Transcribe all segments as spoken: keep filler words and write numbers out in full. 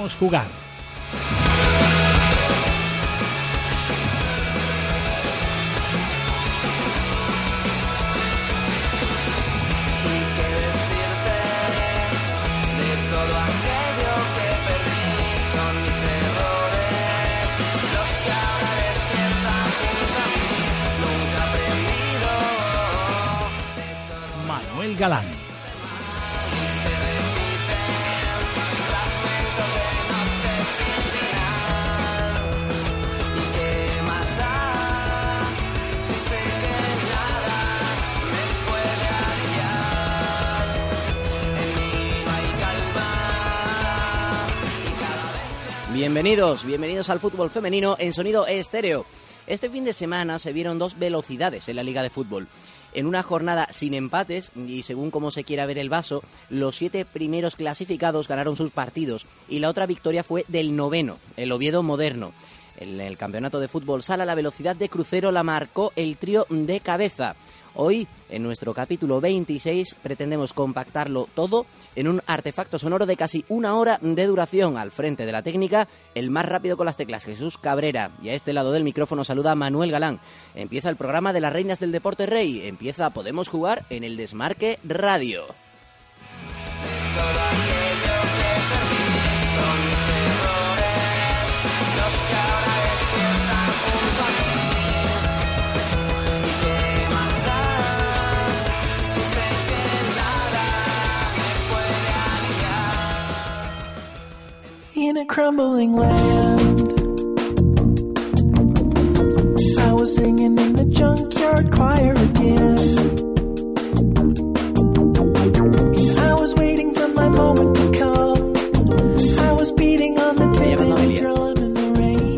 Podemos Jugar. Manuel Galán. Bienvenidos, bienvenidos al fútbol femenino en sonido estéreo. Este fin de semana se vieron dos velocidades en la Liga de Fútbol. En una jornada sin empates, y según cómo se quiera ver el vaso, los siete primeros clasificados ganaron sus partidos y la otra victoria fue del noveno, el Oviedo Moderno. En el campeonato de fútbol sala, la velocidad de crucero la marcó el trío de cabeza. Hoy, en nuestro capítulo veintiséis, pretendemos compactarlo todo en un artefacto sonoro de casi una hora de duración. Al frente de la técnica, el más rápido con las teclas, Jesús Cabrera. Y a este lado del micrófono saluda Manuel Galán. Empieza el programa de las Reinas del Deporte Rey. Empieza Podemos Jugar en el Desmarque Radio. In a crumbling land, I was singing in the junkyard choir again, and I was waiting for my moment to come. I was beating on the tipping drum in the rain.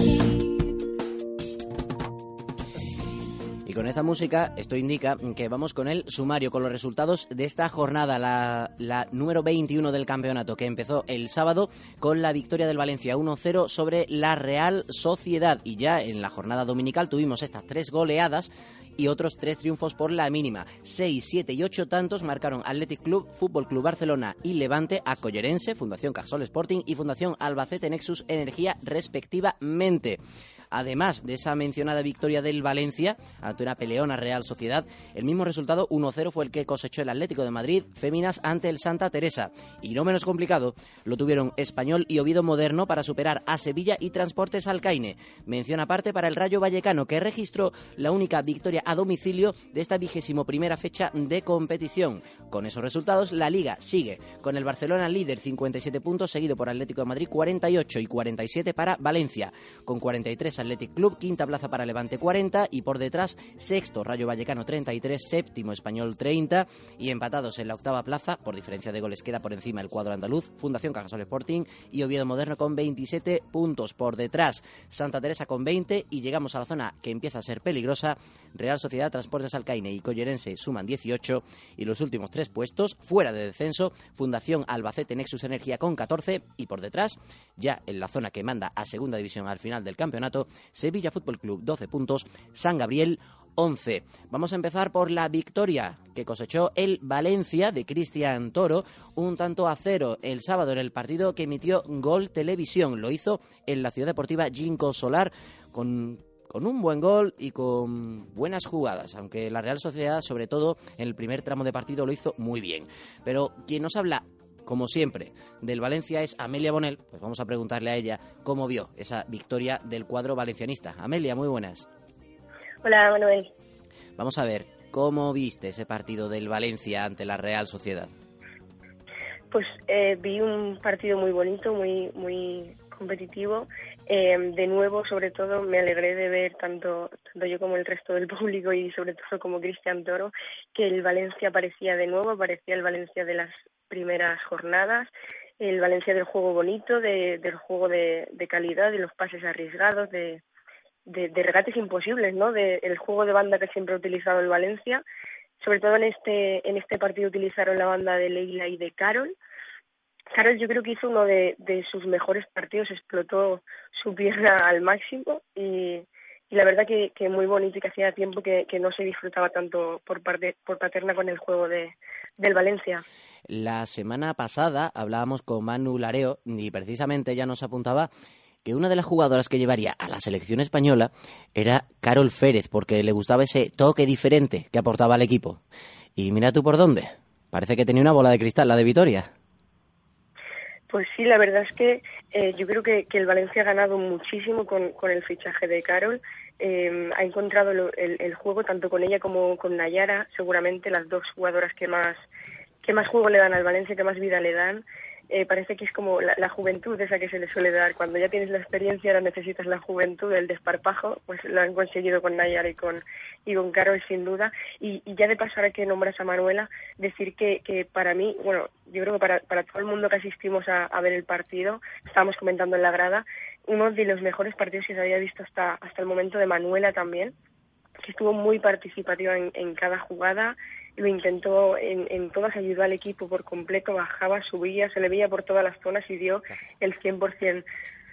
Y con esta música, esto indica que vamos con el sumario, con los resultados de esta jornada, la, la número veintiuno del campeonato, que empezó el sábado con la victoria del Valencia uno cero sobre la Real Sociedad. Y ya en la jornada dominical tuvimos estas tres goleadas y otros tres triunfos por la mínima. Seis, siete y ocho tantos marcaron Athletic Club, Fútbol Club Barcelona y Levante a Collerense, Fundación Cajasol Sporting y Fundación Albacete Nexus Energía, respectivamente. Además de esa mencionada victoria del Valencia ante una peleona Real Sociedad, el mismo resultado uno cero fue el que cosechó el Atlético de Madrid Féminas ante el Santa Teresa. Y no menos complicado lo tuvieron Español y Oviedo Moderno para superar a Sevilla y Transportes Alcaine. Mención aparte para el Rayo Vallecano, que registró la única victoria a domicilio de esta vigésimo primera fecha de competición. Con esos resultados, la Liga sigue con el Barcelona líder, cincuenta y siete puntos, seguido por Atlético de Madrid cuarenta y ocho y cuarenta y siete para Valencia, con cuarenta y tres Athletic Club, quinta plaza para Levante cuarenta y por detrás sexto Rayo Vallecano treinta y tres, séptimo Español treinta y empatados en la octava plaza, por diferencia de goles queda por encima el cuadro andaluz, Fundación Cajasol Sporting y Oviedo Moderno con veintisiete puntos. Por detrás Santa Teresa con veinte y llegamos a la zona que empieza a ser peligrosa. Real Sociedad, Transportes Alcaine y Collerense suman dieciocho y los últimos tres puestos fuera de descenso, Fundación Albacete Nexus Energía con catorce y por detrás, ya en la zona que manda a segunda división al final del campeonato, Sevilla Fútbol Club doce puntos, San Gabriel once. Vamos a empezar por la victoria que cosechó el Valencia de Cristian Toro, un tanto a cero el sábado en el partido que emitió Gol Televisión. Lo hizo en la Ciudad Deportiva Ginkgo Solar con... con un buen gol y con buenas jugadas, aunque la Real Sociedad, sobre todo en el primer tramo de partido, lo hizo muy bien. Pero quien nos habla, como siempre, del Valencia es Amelia Bonel. Pues vamos a preguntarle a ella cómo vio esa victoria del cuadro valencianista. Amelia, muy buenas. Hola, Manuel. Vamos a ver, ¿cómo viste ese partido del Valencia ante la Real Sociedad? Pues eh, vi un partido muy bonito, muy muy competitivo. Eh, de nuevo, sobre todo, me alegré de ver tanto, tanto yo como el resto del público y sobre todo como Cristian Toro, que el Valencia aparecía de nuevo, aparecía el Valencia de las primeras jornadas, el Valencia del juego bonito, de, del juego de, de calidad, de los pases arriesgados, de, de, de regates imposibles, ¿no? De, el juego de banda que siempre ha utilizado el Valencia. Sobre todo en este en este partido utilizaron la banda de Leila y de Carol. Carol yo creo que hizo uno de, de sus mejores partidos, explotó su pierna al máximo y, y la verdad que, que muy bonito y que hacía tiempo que, que no se disfrutaba tanto por parte por Paterna con el juego de del Valencia. La semana pasada hablábamos con Manu Lareo y precisamente ella nos apuntaba que una de las jugadoras que llevaría a la selección española era Carol Férez, porque le gustaba ese toque diferente que aportaba al equipo. Y mira tú por dónde. Parece que tenía una bola de cristal, la de Vitoria. Pues sí, la verdad es que eh, yo creo que, que el Valencia ha ganado muchísimo con, con el fichaje de Carol. Eh, ha encontrado lo, el, el juego tanto con ella como con Nayara, seguramente las dos jugadoras que más que más juego le dan al Valencia, que más vida le dan. Eh, parece que es como la, la juventud esa que se le suele dar. Cuando ya tienes la experiencia, ahora necesitas la juventud, el desparpajo, pues lo han conseguido con Nayara y con y con Carol sin duda. Y, y ya de paso, ahora que nombras a Manuela, decir que, que para mí, bueno, yo creo que para, para todo el mundo que asistimos a, a ver el partido, estábamos comentando en la grada, uno de los mejores partidos que se había visto hasta, hasta el momento de Manuela también, que estuvo muy participativa en, en cada jugada, lo intentó en, en todas, ayudó al equipo por completo, bajaba, subía, se le veía por todas las zonas y dio el cien por ciento.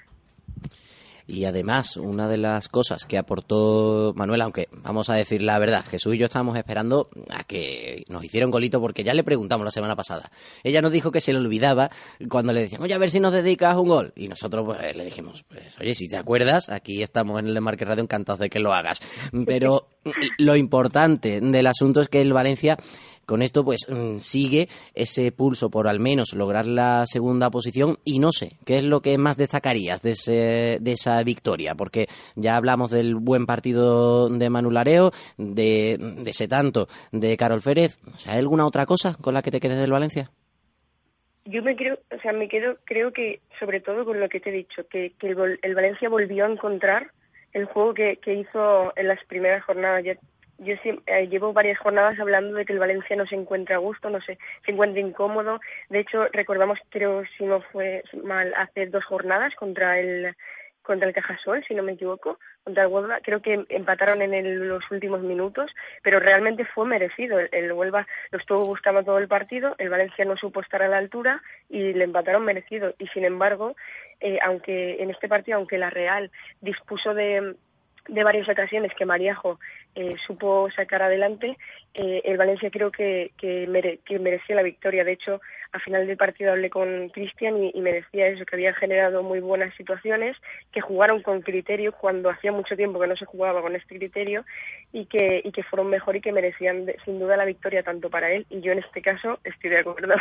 Y además, una de las cosas que aportó Manuel, aunque vamos a decir la verdad, Jesús y yo estábamos esperando a que nos hiciera un golito porque ya le preguntamos la semana pasada. Ella nos dijo que se le olvidaba cuando le decían, oye, a ver si nos dedicas un gol. Y nosotros pues le dijimos, pues oye, si te acuerdas, aquí estamos en el Desmarque Radio encantados de que lo hagas. Pero lo importante del asunto es que el Valencia con esto pues sigue ese pulso por al menos lograr la segunda posición y no sé, ¿qué es lo que más destacarías de, ese, de esa victoria? Porque ya hablamos del buen partido de Manu Lareo, de, de ese tanto de Carol Férez. O sea, ¿hay alguna otra cosa con la que te quedes del Valencia? Yo me creo, o sea, me quedo, creo que sobre todo con lo que te he dicho, que, que el, el Valencia volvió a encontrar el juego que, que hizo en las primeras jornadas. Ya, Yo sí, eh, llevo varias jornadas hablando de que el Valencia no se encuentra a gusto, no sé, se encuentra incómodo. De hecho, recordamos, creo, si no fue mal, hace dos jornadas contra el contra el Cajasol, si no me equivoco, contra el Huelva. Creo que empataron en el, los últimos minutos, pero realmente fue merecido. El, el Huelva lo estuvo buscando todo el partido, el Valencia no supo estar a la altura y le empataron merecido. Y sin embargo, eh, aunque en este partido, aunque la Real dispuso de de varias ocasiones que Mariajo eh, supo sacar adelante, eh, el Valencia creo que que, mere, que merecía la victoria. De hecho, al final del partido hablé con Cristian y, y me decía eso, que habían generado muy buenas situaciones, que jugaron con criterio cuando hacía mucho tiempo que no se jugaba con este criterio y que y que fueron mejor y que merecían de, sin duda la victoria tanto para él, y yo en este caso estoy de acuerdo.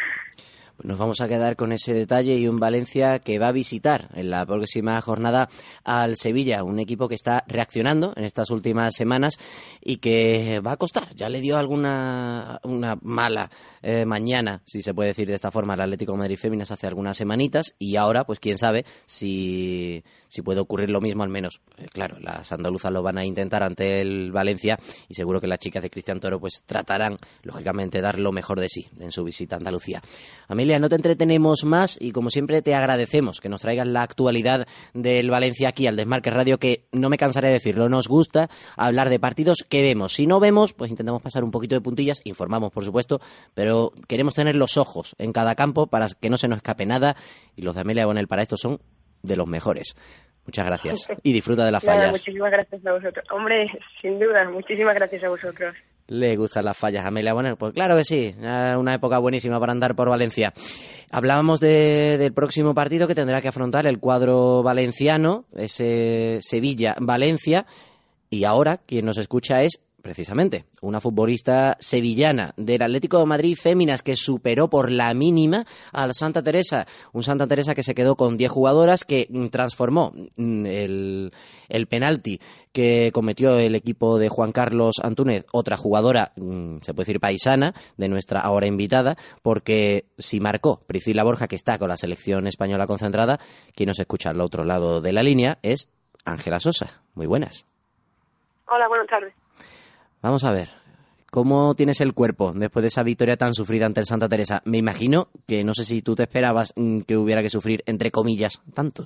Nos vamos a quedar con ese detalle y un Valencia que va a visitar en la próxima jornada al Sevilla, un equipo que está reaccionando en estas últimas semanas y que va a costar. Ya le dio alguna una mala eh, mañana, si se puede decir de esta forma, al Atlético de Madrid Féminas hace algunas semanitas, y ahora, pues quién sabe si, si puede ocurrir lo mismo, al menos. Eh, claro, las andaluzas lo van a intentar ante el Valencia y seguro que las chicas de Cristian Toro pues tratarán, lógicamente, dar lo mejor de sí en su visita a Andalucía. Amelia, no te entretenemos más y como siempre te agradecemos que nos traigas la actualidad del Valencia aquí al Desmarque Radio, que no me cansaré de decirlo, nos gusta hablar de partidos que vemos. Si no vemos, pues intentamos pasar un poquito de puntillas, informamos por supuesto, pero queremos tener los ojos en cada campo para que no se nos escape nada, y los de Amelia Bonel para esto son de los mejores. Muchas gracias y disfruta de las fallas. Nada, muchísimas gracias a vosotros. Hombre, sin duda, muchísimas gracias a vosotros. Le gustan las fallas a Amelia Bonel, pues claro que sí, una época buenísima para andar por Valencia. Hablábamos de, del próximo partido que tendrá que afrontar el cuadro valenciano, ese Sevilla-Valencia, y ahora quien nos escucha es precisamente una futbolista sevillana del Atlético de Madrid Féminas que superó por la mínima al Santa Teresa, un Santa Teresa que se quedó con diez jugadoras, que transformó el, el penalti que cometió el equipo de Juan Carlos Antúnez, otra jugadora, se puede decir paisana, de nuestra ahora invitada, porque si marcó Priscila Borja, que está con la selección española concentrada, quien nos escucha al otro lado de la línea es Ángela Sosa. Muy buenas. Hola, buenas tardes. Vamos a ver, ¿cómo tienes el cuerpo después de esa victoria tan sufrida ante el Santa Teresa? Me imagino que no sé si tú te esperabas que hubiera que sufrir, entre comillas, tanto.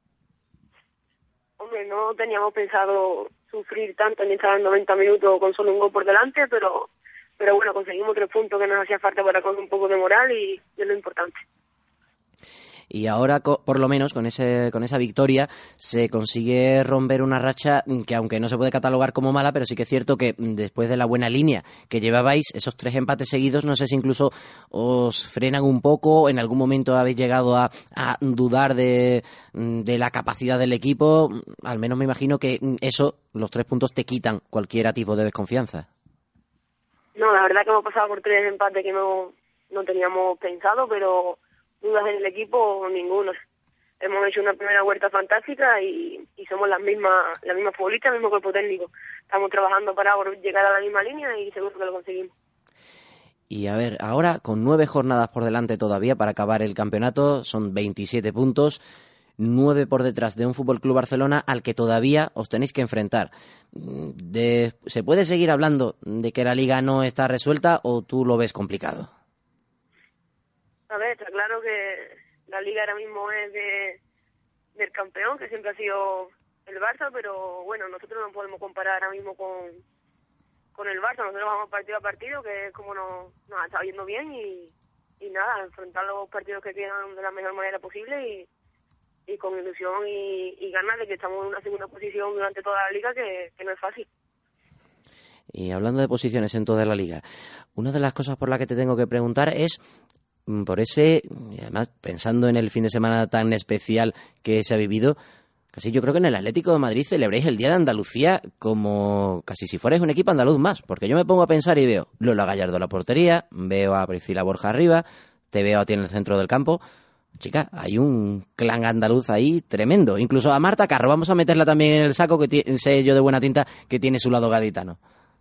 Hombre, no teníamos pensado sufrir tanto ni estar noventa minutos con solo un gol por delante, pero pero bueno, conseguimos tres puntos que nos hacía falta para coger un poco de moral y, y es lo importante. Y ahora, por lo menos, con ese con esa victoria, se consigue romper una racha que, aunque no se puede catalogar como mala, pero sí que es cierto que después de la buena línea que llevabais, esos tres empates seguidos, no sé si incluso os frenan un poco, en algún momento habéis llegado a, a dudar de, de la capacidad del equipo. Al menos me imagino que eso, los tres puntos, te quitan cualquier atisbo de desconfianza. No, la verdad que hemos pasado por tres empates que no, no teníamos pensado, pero dudas en el equipo, ninguna. Hemos hecho una primera vuelta fantástica y, y somos las mismas las mismas futbolistas, el mismo cuerpo técnico. Estamos trabajando para llegar a la misma línea y seguro que lo conseguimos. Y a ver, ahora con nueve jornadas por delante todavía para acabar el campeonato, son veintisiete puntos, nueve por detrás de un F C Barcelona al que todavía os tenéis que enfrentar. De, ¿Se puede seguir hablando de que la Liga no está resuelta o tú lo ves complicado? A ver, está claro que la Liga ahora mismo es de del campeón, que siempre ha sido el Barça, pero bueno, nosotros no podemos comparar ahora mismo con, con el Barça. Nosotros vamos partido a partido, que es como nos, nos está yendo bien, y, y nada, enfrentar los partidos que quedan de la mejor manera posible y, y con ilusión y, y ganas de que estamos en una segunda posición durante toda la Liga, que, que no es fácil. Y hablando de posiciones en toda la Liga, una de las cosas por las que te tengo que preguntar es por ese, y además pensando en el fin de semana tan especial que se ha vivido, casi yo creo que en el Atlético de Madrid celebréis el Día de Andalucía como casi si fuerais un equipo andaluz más, porque yo me pongo a pensar y veo Lola Gallardo en la portería, veo a Priscila Borja arriba, te veo a ti en el centro del campo. Chica, hay un clan andaluz ahí tremendo. Incluso a Marta Carro, vamos a meterla también en el saco, que tiene, sé yo de buena tinta, que tiene su lado gaditano.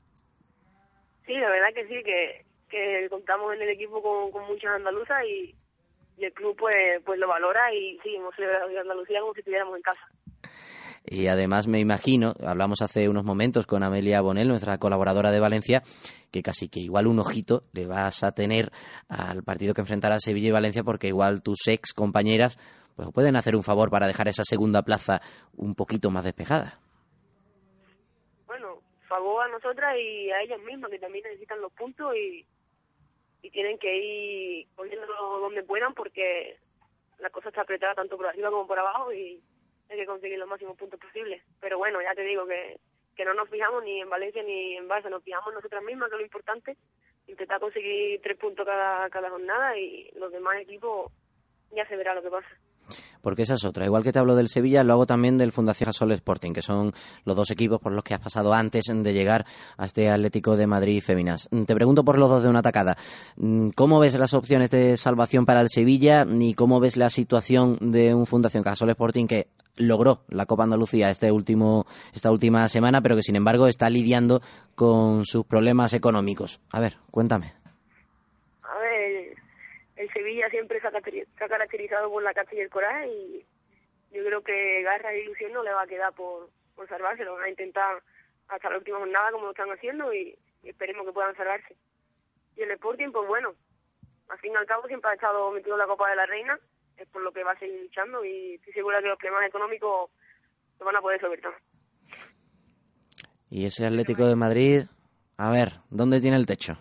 Sí, la verdad que sí, que que contamos en el equipo con, con muchas andaluzas y, y el club pues pues lo valora y sí, hemos celebrado de Andalucía como si estuviéramos en casa. Y además me imagino, hablamos hace unos momentos con Amelia Bonel, nuestra colaboradora de Valencia, que casi que igual un ojito le vas a tener al partido que enfrentará Sevilla y Valencia, porque igual tus ex compañeras pues pueden hacer un favor para dejar esa segunda plaza un poquito más despejada. Bueno, favor a nosotras y a ellas mismas, que también necesitan los puntos y y tienen que ir poniéndolo donde puedan, porque la cosa está apretada tanto por arriba como por abajo y hay que conseguir los máximos puntos posibles. Pero bueno, ya te digo que, que no nos fijamos ni en Valencia ni en Barça, nos fijamos nosotras mismas, que es lo importante, intentar conseguir tres puntos cada, cada jornada y los demás equipos ya se verá lo que pasa. Porque esa es otra. Igual que te hablo del Sevilla, lo hago también del Fundación Cajasol Sporting, que son los dos equipos por los que has pasado antes de llegar a este Atlético de Madrid Féminas. Te pregunto por los dos de una tacada. ¿Cómo ves las opciones de salvación para el Sevilla y cómo ves la situación de un Fundación Cajasol Sporting que logró la Copa Andalucía este último, esta última semana, pero que sin embargo está lidiando con sus problemas económicos? A ver, cuéntame. El Sevilla siempre se ha caracterizado por la caza y el coraje y yo creo que garra e ilusión no le va a quedar por, por salvarse. Lo van a intentar hasta la última jornada como lo están haciendo y, y esperemos que puedan salvarse. Y el Sporting, pues bueno, al fin y al cabo siempre ha estado metido en la Copa de la Reina, es por lo que va a seguir luchando y estoy segura que los problemas económicos lo van a poder solventar. Y ese Atlético de Madrid, a ver, ¿dónde tiene el techo?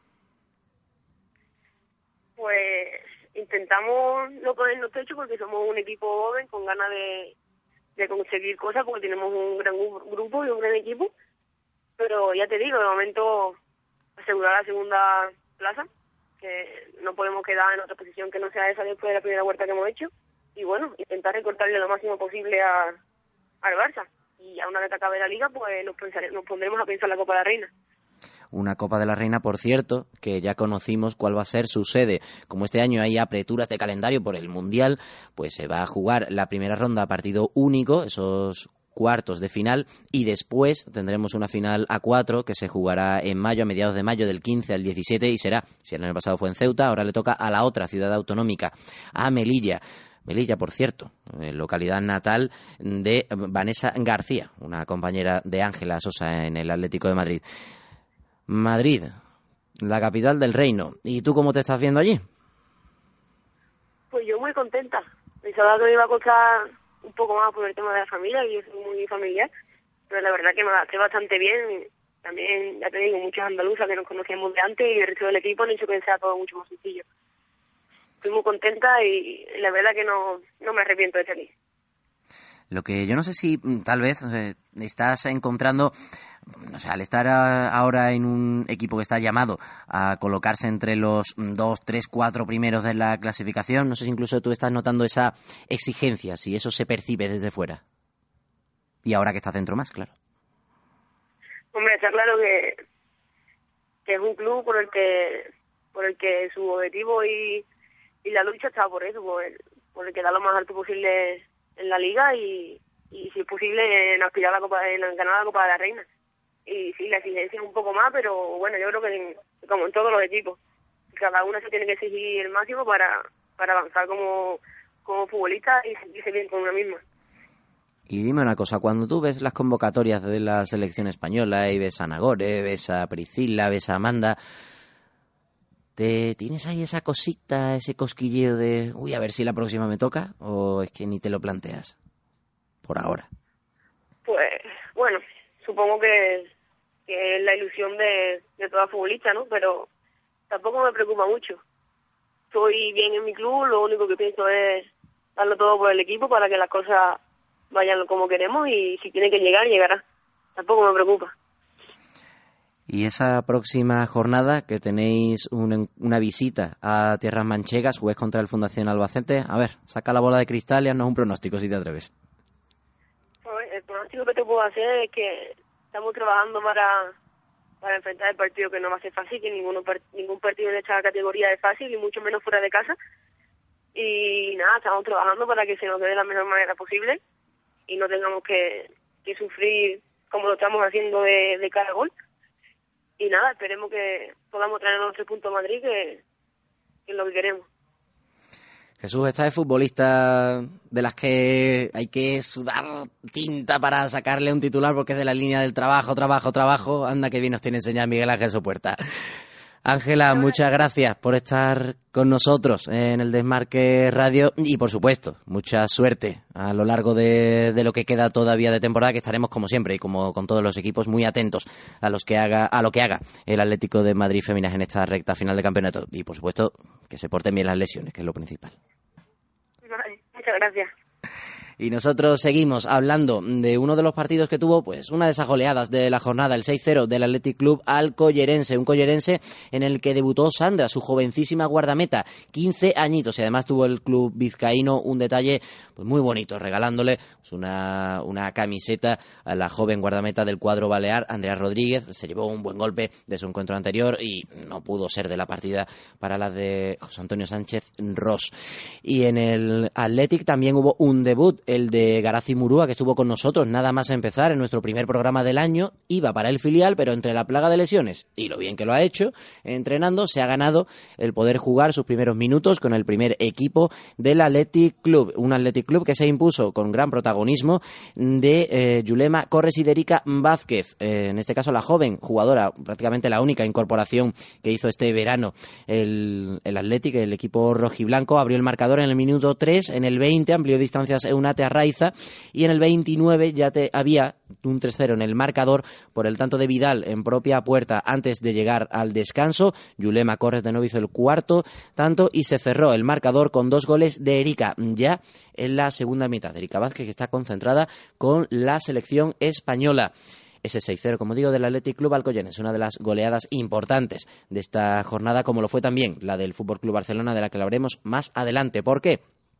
Pues intentamos no ponernos techo porque somos un equipo joven con ganas de, de conseguir cosas, porque tenemos un gran grupo y un gran equipo, pero ya te digo, de momento asegurar la segunda plaza, que no podemos quedar en otra posición que no sea esa después de la primera vuelta que hemos hecho, y bueno, intentar recortarle lo máximo posible a, al Barça, y ya una vez que acabe la Liga pues nos, pensare, nos pondremos a pensar la Copa de la Reina. Una Copa de la Reina, por cierto, que ya conocimos cuál va a ser su sede. Como este año hay apreturas de calendario por el Mundial, pues se va a jugar la primera ronda a partido único, esos cuartos de final, y después tendremos una final a cuatro que se jugará en mayo, a mediados de mayo, del quince al diecisiete, y será, si el año pasado fue en Ceuta, ahora le toca a la otra ciudad autonómica, a Melilla. Melilla, por cierto, localidad natal de Vanessa García, una compañera de Ángela Sosa en el Atlético de Madrid. Madrid, la capital del reino. ¿Y tú cómo te estás viendo allí? Pues yo muy contenta. Pensaba que me iba a costar un poco más por el tema de la familia, y yo soy muy familiar, pero la verdad que me adapté bastante bien. También, ya te digo, muchas andaluzas que nos conocíamos de antes y el resto del equipo han hecho que sea todo mucho más sencillo. estoy muy contenta y la verdad que no, no me arrepiento de estar aquí. Lo que yo no sé si tal vez eh, estás encontrando, o sea, al estar a, ahora en un equipo que está llamado a colocarse entre los dos, tres, cuatro primeros de la clasificación, no sé si incluso tú estás notando esa exigencia, si eso se percibe desde fuera. Y ahora que estás dentro más, claro. Hombre, está claro que, que es un club por el que por el que su objetivo y, y la lucha está por eso, por el, por el que da lo más alto posible en la liga y, y si es posible en aspirar a la Copa, en ganar la Copa de la Reina. Y sí, la exigencia es un poco más, pero bueno, yo creo que en, como en todos los equipos, cada uno se tiene que exigir el máximo para, para avanzar como, como futbolista y sentirse bien con una misma. Y dime una cosa, cuando tú ves las convocatorias de la selección española y ves a Nagore, ves a Priscila, ves a Amanda, ¿te tienes ahí esa cosita, ese cosquilleo de, uy, a ver si la próxima me toca? ¿O es que ni te lo planteas por ahora? Pues, bueno, supongo que, que es la ilusión de, de toda futbolista, ¿no? Pero tampoco me preocupa mucho. Estoy bien en mi club, lo único que pienso es darlo todo por el equipo para que las cosas vayan como queremos y si tiene que llegar, llegará. Tampoco me preocupa. Y esa próxima jornada que tenéis un, una visita a Tierras Manchegas, juguéis contra el Fundación Albacete, a ver, saca la bola de cristal y haznos un pronóstico si te atreves. Pues el pronóstico que te puedo hacer es que estamos trabajando para, para enfrentar el partido, que no va a ser fácil, que ninguno, ningún partido en esta categoría es fácil y mucho menos fuera de casa. Y nada, estamos trabajando para que se nos dé de la mejor manera posible y no tengamos que, que sufrir como lo estamos haciendo de, de cada gol. Y nada, esperemos que podamos traer los tres puntos a Madrid, que, que es lo que queremos. Jesús, esta es futbolista de las que hay que sudar tinta para sacarle un titular porque es de la línea del trabajo, trabajo, trabajo. Anda que bien nos tiene enseñado Miguel Ángel Sopuerta. Ángela, muchas gracias por estar con nosotros en el Desmarque Radio y, por supuesto, mucha suerte a lo largo de, de lo que queda todavía de temporada, que estaremos, como siempre, y como con todos los equipos, muy atentos a los que haga a lo que haga el Atlético de Madrid Féminas en esta recta final de campeonato. Y, por supuesto, que se porten bien las lesiones, que es lo principal. Vale, muchas gracias. Y nosotros seguimos hablando de uno de los partidos que tuvo, pues una de esas goleadas de la jornada, el seis cero del Athletic Club al Collerense, un Collerense en el que debutó Sandra, su jovencísima guardameta, quince añitos, y además tuvo el club vizcaíno un detalle pues muy bonito, regalándole pues, una, una camiseta a la joven guardameta del cuadro balear, Andrea Rodríguez. Se llevó un buen golpe de su encuentro anterior y no pudo ser de la partida para la de José Antonio Sánchez Ross. Y en el Athletic también hubo un debut, el de Garazi Murúa, que estuvo con nosotros nada más a empezar en nuestro primer programa del año. Iba para el filial, pero entre la plaga de lesiones y lo bien que lo ha hecho entrenando, se ha ganado el poder jugar sus primeros minutos con el primer equipo del Athletic Club, un Athletic Club que se impuso con gran protagonismo de eh, Yulema Corres y de Erika Vázquez, eh, en este caso la joven jugadora, prácticamente la única incorporación que hizo este verano el, el Athletic, el equipo rojiblanco. Abrió el marcador en el minuto tres, en el veinte amplió distancias Eunate Arraiza y en el veintinueve ya te había un tres cero en el marcador por el tanto de Vidal en propia puerta antes de llegar al descanso. Yulema Corres de nuevo hizo el cuarto tanto y se cerró el marcador con dos goles de Erika ya en la segunda mitad. Erika Vázquez, que está concentrada con la selección española. Ese seis cero, como digo, del Athletic Club al Collerense, una de las goleadas importantes de esta jornada, como lo fue también la del Fútbol Club Barcelona, de la que hablaremos más adelante. ¿Por qué?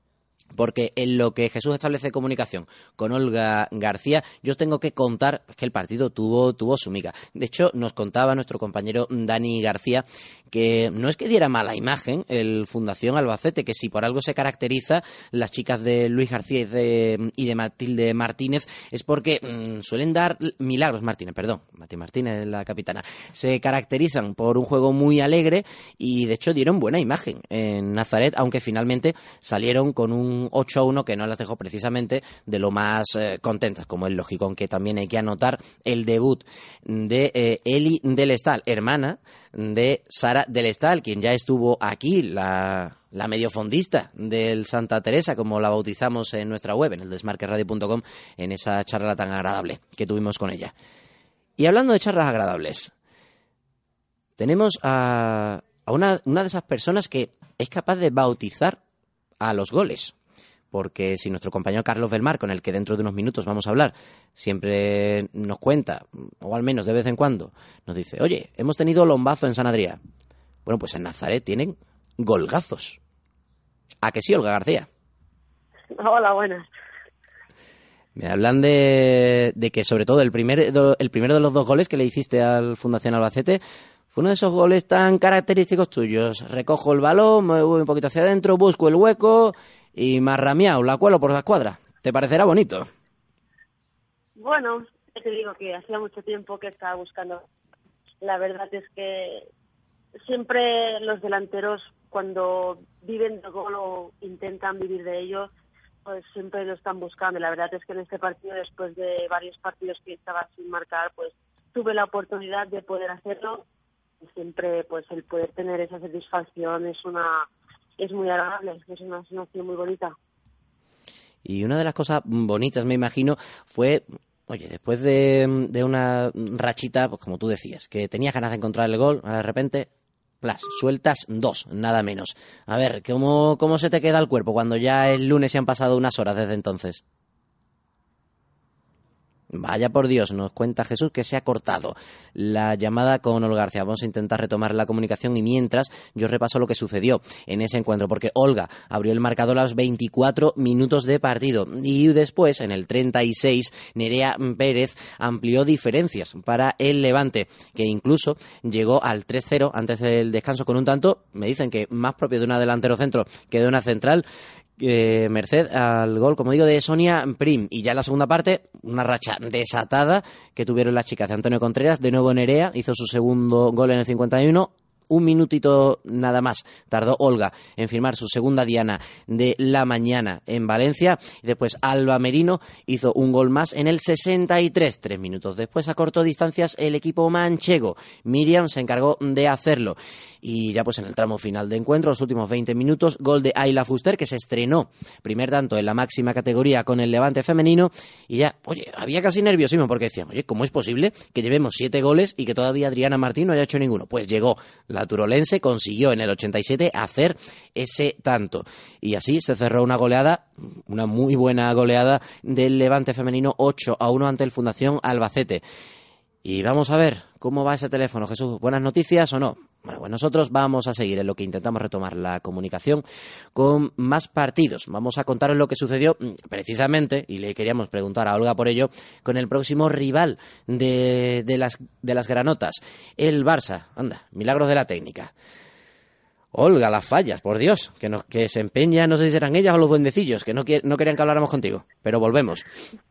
Porque en lo que Jesús establece comunicación con Olga García, yo os tengo que contar que el partido tuvo, tuvo su miga. De hecho, nos contaba nuestro compañero Dani García que no es que diera mala imagen el Fundación Albacete, que si por algo se caracteriza las chicas de Luis García y de, y de Matilde Martínez, es porque mmm, suelen dar milagros. Martínez, perdón, Mati Martínez, la capitana, se caracterizan por un juego muy alegre y de hecho dieron buena imagen en Nazaret, aunque finalmente salieron con un ocho a uno que no las dejó precisamente de lo más eh, contentas, como es lógico, aunque también hay que anotar el debut de eh, Eli del Estal, hermana de Sara del Estal, quien ya estuvo aquí, la, la mediofondista del Santa Teresa, como la bautizamos en nuestra web, en el desmarque radio punto com, en esa charla tan agradable que tuvimos con ella. Y hablando de charlas agradables, tenemos a a una, una de esas personas que es capaz de bautizar a los goles. Porque si nuestro compañero Carlos Belmar, con el que dentro de unos minutos vamos a hablar, siempre nos cuenta, o al menos de vez en cuando, nos dice, oye, hemos tenido lombazo en San Adrià. Bueno, pues en Nazaret tienen golgazos. ¿A que sí, Olga García? Hola, buenas. Me hablan de, de que sobre todo el, primer, el primero de los dos goles que le hiciste al Fundación Albacete fue uno de esos goles tan característicos tuyos. Recojo el balón, me voy un poquito hacia adentro, busco el hueco y me arrameado, la cuelo por la escuadra. ¿Te parecerá bonito? Bueno, te digo que hacía mucho tiempo que estaba buscando. La verdad es que siempre los delanteros, cuando viven de gol o intentan vivir de ello, pues siempre lo están buscando. La verdad es que en este partido, después de varios partidos que estaba sin marcar, pues tuve la oportunidad de poder hacerlo. Y siempre, pues el poder tener esa satisfacción es una es muy agradable, es una sensación muy bonita. Y una de las cosas bonitas, me imagino, fue, oye, después de, de una rachita, pues como tú decías, que tenías ganas de encontrar el gol, ahora de repente, plas, sueltas dos, nada menos. A ver, ¿cómo, cómo se te queda el cuerpo cuando ya el lunes se han pasado unas horas desde entonces? Vaya por Dios, nos cuenta Jesús que se ha cortado la llamada con Olga García. Vamos a intentar retomar la comunicación y mientras yo repaso lo que sucedió en ese encuentro, porque Olga abrió el marcador a los veinticuatro minutos de partido y después, en el treinta y seis, Nerea Pérez amplió diferencias para el Levante, que incluso llegó al tres cero antes del descanso con un tanto, me dicen que más propio de una delantero centro que de una central, Eh, merced al gol, como digo, de Sonia Prim. Y ya en la segunda parte, una racha desatada que tuvieron las chicas de Antonio Contreras. De nuevo Nerea hizo su segundo gol en el cincuenta y uno. Un minutito nada más tardó Olga en firmar su segunda diana de la mañana en Valencia. Y después Alba Merino hizo un gol más en el sesenta y tres. Tres minutos después, a corto distancias, el equipo manchego. Miriam se encargó de hacerlo. Y ya pues en el tramo final de encuentro, los últimos veinte minutos, gol de Ayla Fuster, que se estrenó primer tanto en la máxima categoría con el Levante femenino. Y ya, oye, había casi nerviosismo porque decíamos, oye, ¿cómo es posible que llevemos siete goles y que todavía Adriana Martín no haya hecho ninguno? Pues llegó la turolense, consiguió en el ochenta y siete hacer ese tanto. Y así se cerró una goleada, una muy buena goleada del Levante femenino, ocho a uno ante el Fundación Albacete. Y vamos a ver cómo va ese teléfono, Jesús. ¿Buenas noticias o no? Bueno, pues nosotros vamos a seguir en lo que intentamos retomar la comunicación con más partidos. Vamos a contaros lo que sucedió precisamente, y le queríamos preguntar a Olga por ello, con el próximo rival de, de, las, de las granotas, el Barça. Anda, milagros de la técnica. Olga, las fallas, por Dios, que, nos, que se empeñan, no sé si serán ellas o los duendecillos, que no, no querían que habláramos contigo, pero volvemos.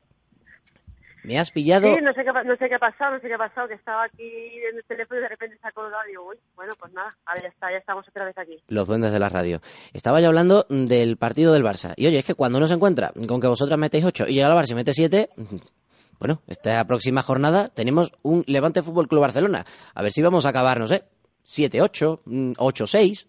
Me has pillado... Sí, no sé, qué, no sé qué ha pasado, no sé qué ha pasado, que estaba aquí en el teléfono y de repente se ha colgado y digo, uy, bueno, pues nada, ahora ya está, ya estamos otra vez aquí. Los duendes de la radio. Estaba yo hablando del partido del Barça. Y oye, es que cuando uno se encuentra con que vosotras metéis ocho y llega el Barça y mete siete, bueno, esta próxima jornada tenemos un Levante Fútbol Club Barcelona. A ver si vamos a acabar, no sé, siete ocho, ocho seis.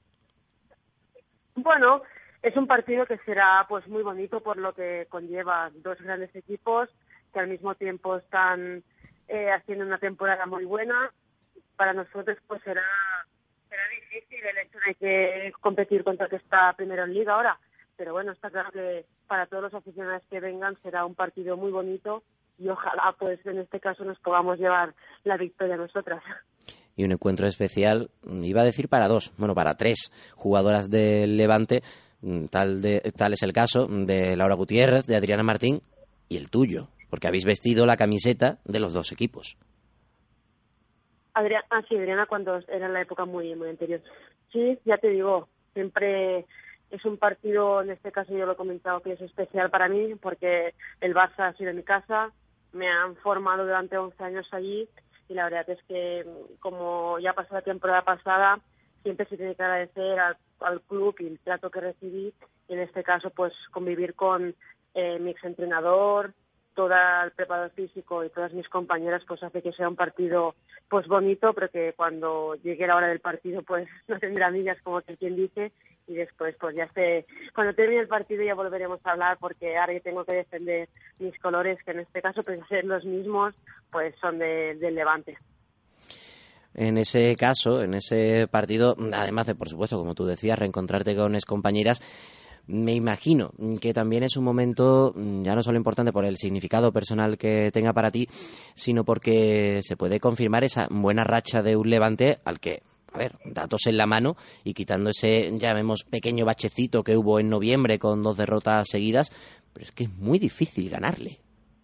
Bueno, es un partido que será pues muy bonito por lo que conlleva dos grandes equipos que al mismo tiempo están eh, haciendo una temporada muy buena. Para nosotros pues será será difícil el hecho de que competir contra el que está primero en Liga ahora, pero bueno, está claro que para todos los aficionados que vengan será un partido muy bonito y ojalá pues en este caso nos podamos llevar la victoria nosotras. Y un encuentro especial, iba a decir para dos, bueno, para tres jugadoras del Levante, tal, de, tal es el caso de Laura Gutiérrez, de Adriana Martín y el tuyo, porque habéis vestido la camiseta de los dos equipos. Adriana, ah, sí, Adriana cuando era en la época muy, muy anterior. Sí, ya te digo, siempre es un partido, en este caso yo lo he comentado, que es especial para mí, porque el Barça ha sido mi casa, me han formado durante once años allí, y la verdad es que, como ya pasó la temporada pasada, siempre se tiene que agradecer al, al club y el trato que recibí, y en este caso, pues, convivir con eh, mi exentrenador, todo el preparador físico y todas mis compañeras, pues hace que sea un partido pues bonito, pero que cuando llegue la hora del partido pues no tendrá millas, como que quien dice, y después pues ya sé, cuando termine el partido ya volveremos a hablar, porque ahora que tengo que defender mis colores, que en este caso pues ser los mismos, pues son de, del Levante. en ese caso, en ese partido, además de, por supuesto, como tú decías, reencontrarte con excompañeras. Me imagino que también es un momento ya no solo importante por el significado personal que tenga para ti, sino porque se puede confirmar esa buena racha de un Levante al que, a ver, datos en la mano y quitando ese, ya vemos, pequeño bachecito que hubo en noviembre con dos derrotas seguidas, pero es que es muy difícil ganarle.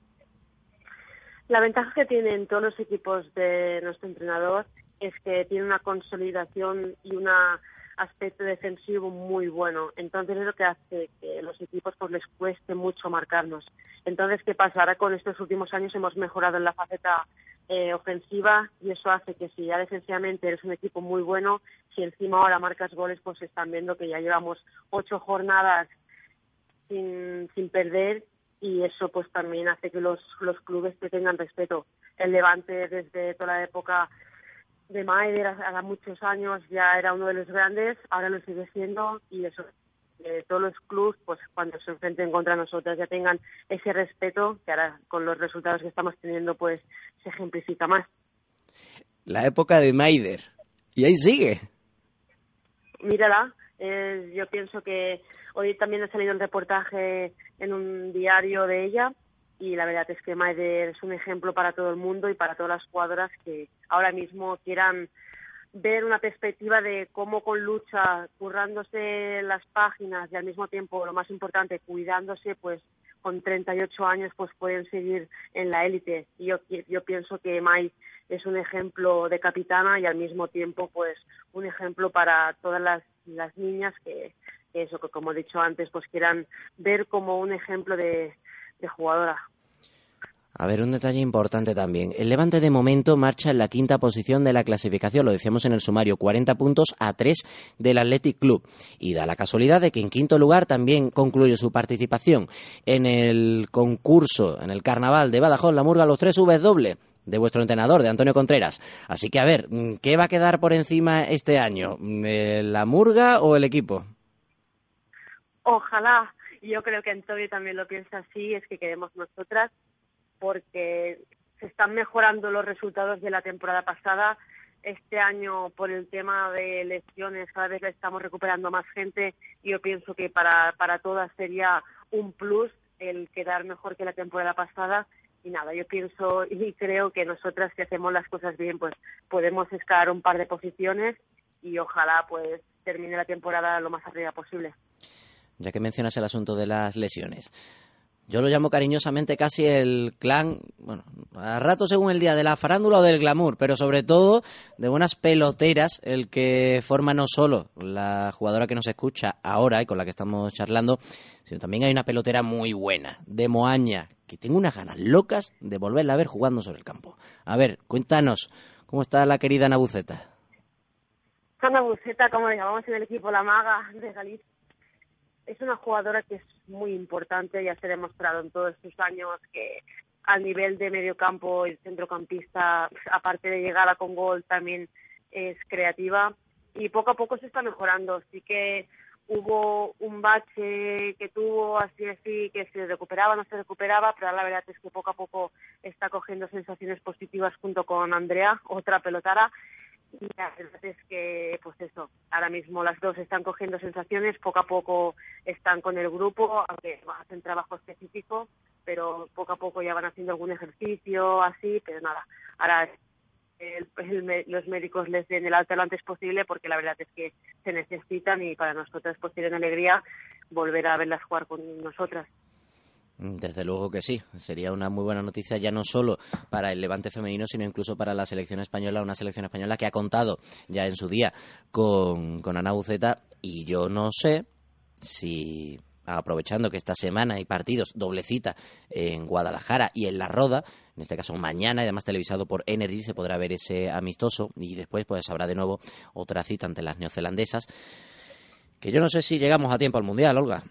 La ventaja que tienen todos los equipos de nuestro entrenador es que tiene una consolidación y un aspecto defensivo muy bueno. Entonces es lo que hace que los equipos pues les cueste mucho marcarnos. Entonces, ¿qué pasa? Ahora con estos últimos años hemos mejorado en la faceta eh, ofensiva y eso hace que si ya defensivamente eres un equipo muy bueno, si encima ahora marcas goles, pues están viendo que ya llevamos ocho jornadas sin, sin perder. Y eso pues también hace que los, los clubes te tengan respeto. El Levante desde toda la época de Maider, hace muchos años, ya era uno de los grandes, ahora lo sigue siendo y eso, eh, todos los clubes pues cuando se enfrenten contra nosotros ya tengan ese respeto, que ahora con los resultados que estamos teniendo pues se ejemplifica más. La época de Maider, y ahí sigue. Mírala, eh, yo pienso que hoy también ha salido un reportaje en un diario de ella y la verdad es que Maider es un ejemplo para todo el mundo y para todas las jugadoras que ahora mismo quieran ver una perspectiva de cómo con lucha, currándose las páginas y al mismo tiempo, lo más importante, cuidándose, pues con treinta y ocho años pues pueden seguir en la élite. Y yo, yo pienso que Mai es un ejemplo de capitana y al mismo tiempo pues un ejemplo para todas las, las niñas que eso que como he dicho antes pues quieran ver como un ejemplo de, de jugadora. A ver, un detalle importante también. El Levante de momento marcha en la quinta posición de la clasificación, lo decíamos en el sumario, cuarenta puntos a tres del Athletic Club. Y da la casualidad de que en quinto lugar también concluye su participación en el concurso, en el Carnaval de Badajoz, la Murga, los tres W de vuestro entrenador, de Antonio Contreras. Así que a ver, ¿qué va a quedar por encima este año? ¿La Murga o el equipo? Ojalá, yo creo que Antonio también lo piensa así, es que queremos nosotras, porque se están mejorando los resultados de la temporada pasada. Este año, por el tema de lesiones, cada vez estamos recuperando más gente y yo pienso que para, para todas sería un plus el quedar mejor que la temporada pasada. Y nada, yo pienso y creo que nosotras, si hacemos las cosas bien, pues podemos escalar un par de posiciones y ojalá pues termine la temporada lo más arriba posible. Ya que mencionas el asunto de las lesiones, yo lo llamo cariñosamente casi el clan, bueno, a rato según el día de la farándula o del glamour, pero sobre todo de buenas peloteras, el que forma no solo la jugadora que nos escucha ahora y con la que estamos charlando, sino también hay una pelotera muy buena, de Moaña, que tengo unas ganas locas de volverla a ver jugando sobre el campo. A ver, cuéntanos, ¿cómo está la querida Ana Buceta? Ana Buceta, como le llamamos en el equipo, la maga de Galicia. Es una jugadora que es muy importante, ya se ha demostrado en todos estos años que al nivel de mediocampo y centrocampista, aparte de llegada con gol, también es creativa y poco a poco se está mejorando. Sí que hubo un bache que tuvo así así, que se recuperaba, no se recuperaba, pero la verdad es que poco a poco está cogiendo sensaciones positivas junto con Andrea, otra pelotara. Y la verdad es que, pues eso, ahora mismo las dos están cogiendo sensaciones, poco a poco están con el grupo, aunque hacen trabajo específico, pero poco a poco ya van haciendo algún ejercicio, así, pero nada, ahora el, el, los médicos les den el alta lo antes posible porque la verdad es que se necesitan y para nosotras pues tienen alegría volver a verlas jugar con nosotras. Desde luego que sí, sería una muy buena noticia ya no solo para el Levante femenino, sino incluso para la selección española, una selección española que ha contado ya en su día con, con Ana Buceta, y yo no sé si, aprovechando que esta semana hay partidos, doble cita en Guadalajara y en La Roda, en este caso mañana, y además televisado por Energy, se podrá ver ese amistoso, y después pues habrá de nuevo otra cita ante las neozelandesas, que yo no sé si llegamos a tiempo al Mundial, Olga.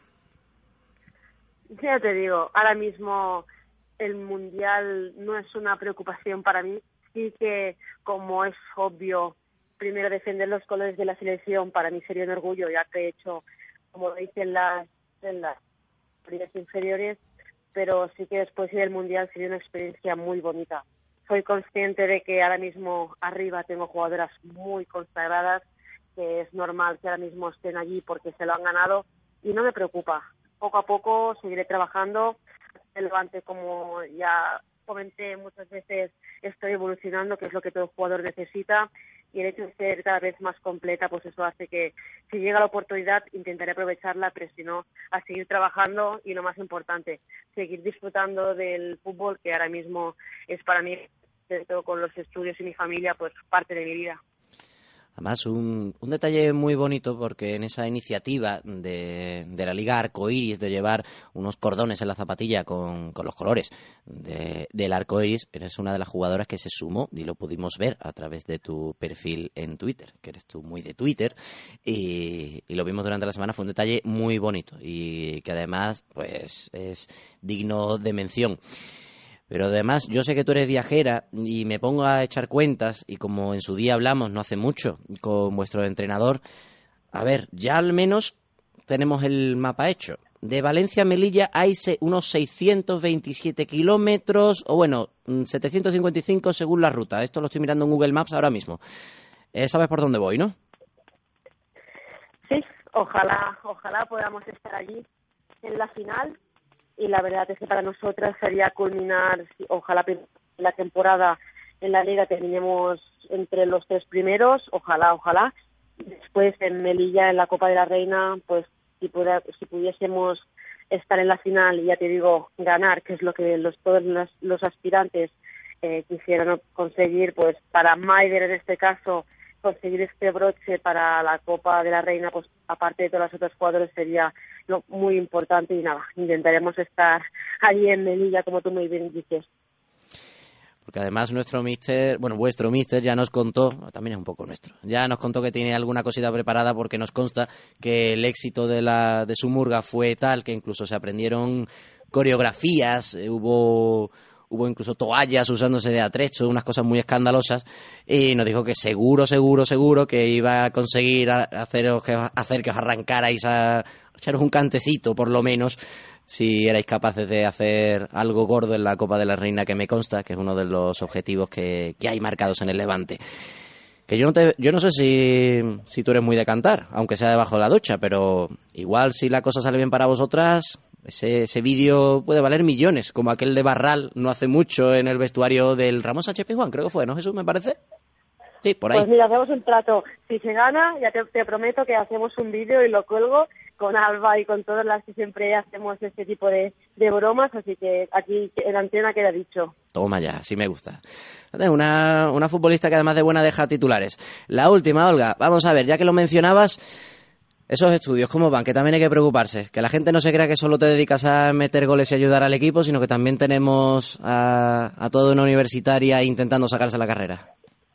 Ya te digo, ahora mismo el Mundial no es una preocupación para mí. Sí que, como es obvio, primero defender los colores de la selección para mí sería un orgullo, ya que he hecho, como dicen las, en las ligas inferiores, pero sí que después ir al Mundial sería una experiencia muy bonita. soy consciente de que ahora mismo arriba tengo jugadoras muy consagradas, que es normal que ahora mismo estén allí porque se lo han ganado y no me preocupa. Poco a poco seguiré trabajando. El Levante, como ya comenté muchas veces, estoy evolucionando, que es lo que todo jugador necesita, y el hecho de ser cada vez más completa, pues eso hace que si llega la oportunidad intentaré aprovecharla, pero si no, a seguir trabajando y lo más importante, seguir disfrutando del fútbol, que ahora mismo es para mí, sobre todo con los estudios y mi familia, pues parte de mi vida. Además, un, un detalle muy bonito, porque en esa iniciativa de, de la Liga Arcoiris de llevar unos cordones en la zapatilla con, con los colores de, del Arcoiris, eres una de las jugadoras que se sumó, y lo pudimos ver a través de tu perfil en Twitter, que eres tú muy de Twitter, y, y lo vimos durante la semana. Fue un detalle muy bonito y que además pues es digno de mención. Pero además, yo sé que tú eres viajera y me pongo a echar cuentas, y como en su día hablamos no hace mucho con vuestro entrenador, a ver, ya al menos tenemos el mapa hecho. De Valencia a Melilla hay unos seiscientos veintisiete kilómetros, o bueno, setecientos cincuenta y cinco según la ruta. Esto lo estoy mirando en Google Maps ahora mismo. Eh, ¿Sabes por dónde voy, no? Sí, ojalá, ojalá podamos estar allí en la final. Y la verdad es que para nosotras sería culminar, ojalá la temporada en la Liga terminemos entre los tres primeros, ojalá, ojalá. Después en Melilla, en la Copa de la Reina, pues si, pudiera, si pudiésemos estar en la final y ya te digo, ganar, que es lo que los, todos los, los aspirantes eh, quisieran conseguir, pues para Maider en este caso, conseguir este broche para la Copa de la Reina, pues aparte de todas las otras jugadoras, sería lo muy importante. Y nada, intentaremos estar allí en Melilla, como tú muy bien dices. Porque además nuestro míster, bueno, vuestro míster ya nos contó, también es un poco nuestro, ya nos contó que tiene alguna cosita preparada, porque nos consta que el éxito de la de su murga fue tal que incluso se aprendieron coreografías, eh, hubo... Hubo incluso toallas usándose de atrecho, unas cosas muy escandalosas, y nos dijo que seguro, seguro, seguro que iba a conseguir haceros que, hacer que os arrancarais a echaros un cantecito, por lo menos, si erais capaces de hacer algo gordo en la Copa de la Reina, que me consta que es uno de los objetivos que, que hay marcados en el Levante. Que yo no te, yo no sé si, si tú eres muy de cantar, aunque sea debajo de la ducha, pero igual si la cosa sale bien para vosotras... Ese, ese vídeo puede valer millones, como aquel de Barral no hace mucho en el vestuario del Ramón Sánchez Pizjuán, creo que fue, ¿no, Jesús, me parece? Sí, por ahí. Pues mira, hacemos un trato. Si se gana, ya te, te prometo que hacemos un vídeo y lo cuelgo con Alba y con todas las que siempre hacemos este tipo de, de bromas, así que aquí en antena queda dicho. Toma ya, así me gusta. Una, una futbolista que además de buena deja titulares. La última, Olga, vamos a ver, ya que lo mencionabas... Esos estudios, ¿cómo van? Que también hay que preocuparse. Que la gente no se crea que solo te dedicas a meter goles y ayudar al equipo, sino que también tenemos a, a toda una universitaria intentando sacarse la carrera.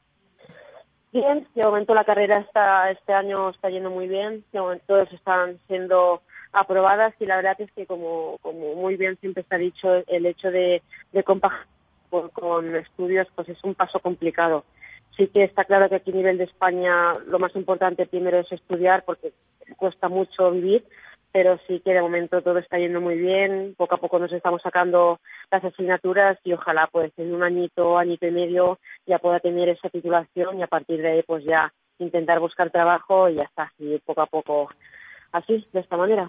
Bien, de momento la carrera está este año está yendo muy bien. De momento todas están siendo aprobadas y la verdad es que, como, como muy bien siempre se ha dicho, el hecho de, de compaginar con, con estudios pues es un paso complicado. Sí que está claro que aquí a nivel de España lo más importante primero es estudiar, porque cuesta mucho vivir, pero sí que de momento todo está yendo muy bien. Poco a poco nos estamos sacando las asignaturas y ojalá pues en un añito, añito y medio ya pueda tener esa titulación y a partir de ahí pues ya intentar buscar trabajo y ya está, y poco a poco así, de esta manera.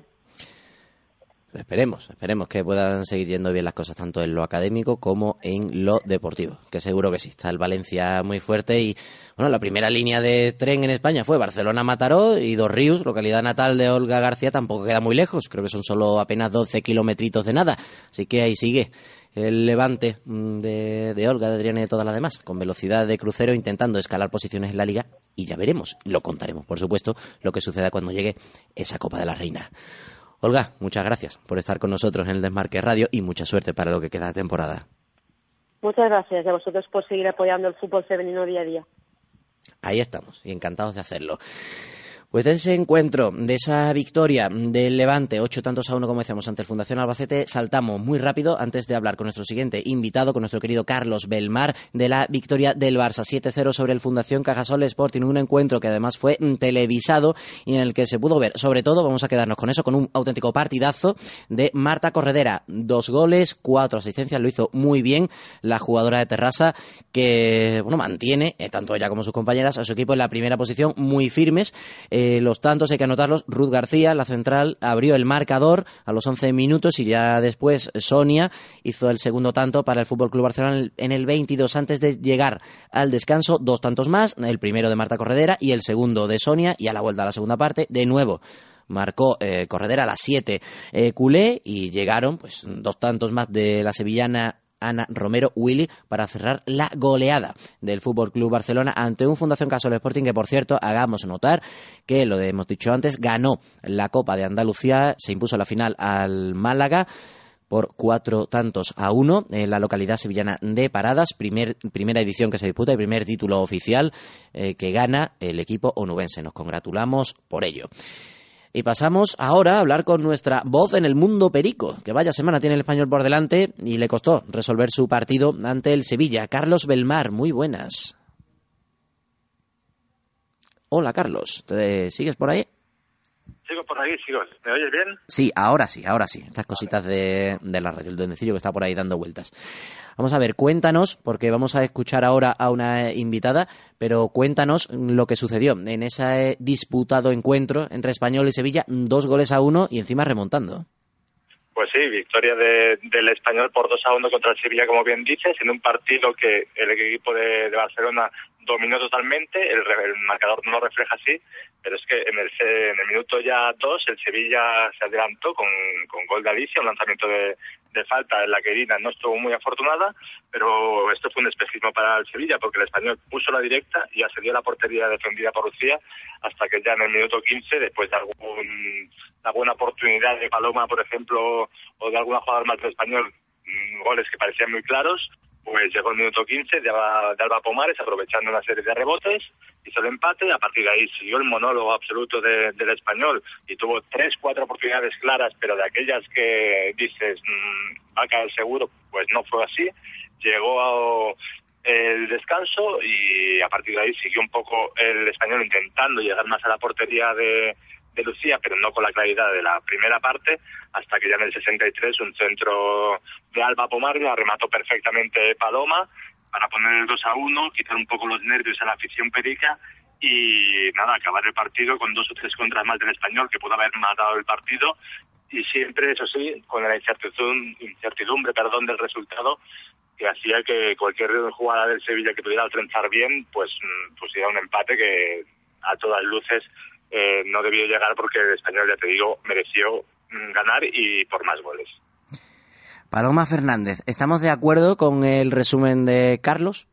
Esperemos, esperemos que puedan seguir yendo bien las cosas tanto en lo académico como en lo deportivo, que seguro que sí. Está el Valencia muy fuerte y, bueno, la primera línea de tren en España fue Barcelona-Mataró y Dos Ríos, localidad natal de Olga García, tampoco queda muy lejos, creo que son solo apenas doce kilometritos de nada, así que ahí sigue el Levante de, de Olga, de Adriana y de todas las demás, con velocidad de crucero intentando escalar posiciones en la Liga, y ya veremos, lo contaremos, por supuesto, lo que suceda cuando llegue esa Copa de la Reina. Olga, muchas gracias por estar con nosotros en el Desmarque Radio y mucha suerte para lo que queda de temporada. Muchas gracias a vosotros por seguir apoyando el fútbol femenino día a día. Ahí estamos, y encantados de hacerlo. Pues Pues de ese encuentro, de esa victoria del Levante, ocho tantos a uno, como decíamos, ante el Fundación Albacete, saltamos muy rápido antes de hablar con nuestro siguiente invitado, con nuestro querido Carlos Belmar, de la victoria del Barça, siete cero sobre el Fundación Cajasol Sporting, un encuentro que además fue televisado y en el que se pudo ver, sobre todo, vamos a quedarnos con eso, con un auténtico partidazo de Marta Corredera, dos goles, cuatro asistencias, lo hizo muy bien la jugadora de Terrassa, que bueno mantiene, eh, tanto ella como sus compañeras, a su equipo en la primera posición, muy firmes. Eh, los tantos hay que anotarlos. Ruth García, la central, abrió el marcador a los once minutos y ya después Sonia hizo el segundo tanto para el F C Barcelona en el veintidós, antes de llegar al descanso, dos tantos más, el primero de Marta Corredera y el segundo de Sonia, y a la vuelta a la segunda parte, de nuevo marcó eh, Corredera a las siete eh, culé, y llegaron pues dos tantos más de la sevillana Ana Romero Willy para cerrar la goleada del F C Barcelona ante un Fundación Cajasol Sporting que, por cierto, hagamos notar que, lo hemos dicho antes, ganó la Copa de Andalucía, se impuso la final al Málaga por cuatro tantos a uno en la localidad sevillana de Paradas, primer, primera edición que se disputa y primer título oficial eh, que gana el equipo onubense. Nos congratulamos por ello. Y pasamos ahora a hablar con nuestra voz en el mundo perico, que vaya semana tiene el Español por delante y le costó resolver su partido ante el Sevilla. Carlos Belmar, muy buenas. Hola, Carlos, ¿te sigues por ahí? Sigo por ahí, sigo. ¿Me oyes bien? Sí, ahora sí, ahora sí. Estas cositas de, de la radio, el duendecillo que está por ahí dando vueltas. Vamos a ver, cuéntanos, porque vamos a escuchar ahora a una invitada, pero cuéntanos lo que sucedió en ese disputado encuentro entre Español y Sevilla, dos goles a uno y encima remontando. Pues sí, victoria de, del Español por dos a uno contra el Sevilla, como bien dices, en un partido que el equipo de, de Barcelona dominó totalmente. El, el marcador no lo refleja así, pero es que en el, en el minuto ya dos el Sevilla se adelantó con, con gol de Alicia, un lanzamiento de, de falta en la que Irina no estuvo muy afortunada, pero esto fue un espejismo para el Sevilla, porque el Español puso la directa y asedió la portería defendida por Lucía, hasta que ya en el minuto quince, después de algún, alguna oportunidad de Paloma, por ejemplo, o de alguna jugadora más del Español, mmm, goles que parecían muy claros, pues llegó el minuto quince de Alba, de Alba Pomares, aprovechando una serie de rebotes, hizo el empate. A partir de ahí siguió el monólogo absoluto de, del Español y tuvo tres, cuatro oportunidades claras, pero de aquellas que dices mmm, va a caer seguro, pues no fue así. Llegó a, el descanso y a partir de ahí siguió un poco el Español intentando llegar más a la portería de, de Lucía, pero no con la claridad de la primera parte, hasta que ya en el sesenta y tres un centro de Alba Pomares la remató perfectamente Paloma para poner el dos a uno, quitar un poco los nervios a la afición perica y nada, acabar el partido con dos o tres contras más del Español, que pudo haber matado el partido, y siempre, eso sí, con la incertidumbre, incertidumbre perdón, del resultado, que hacía que cualquier jugada del Sevilla que pudiera trenzar bien, pues pusiera un empate que a todas luces eh, no debió llegar, porque el Español, ya te digo, mereció ganar y por más goles. Paloma Fernández, ¿estamos de acuerdo con el resumen de Carlos?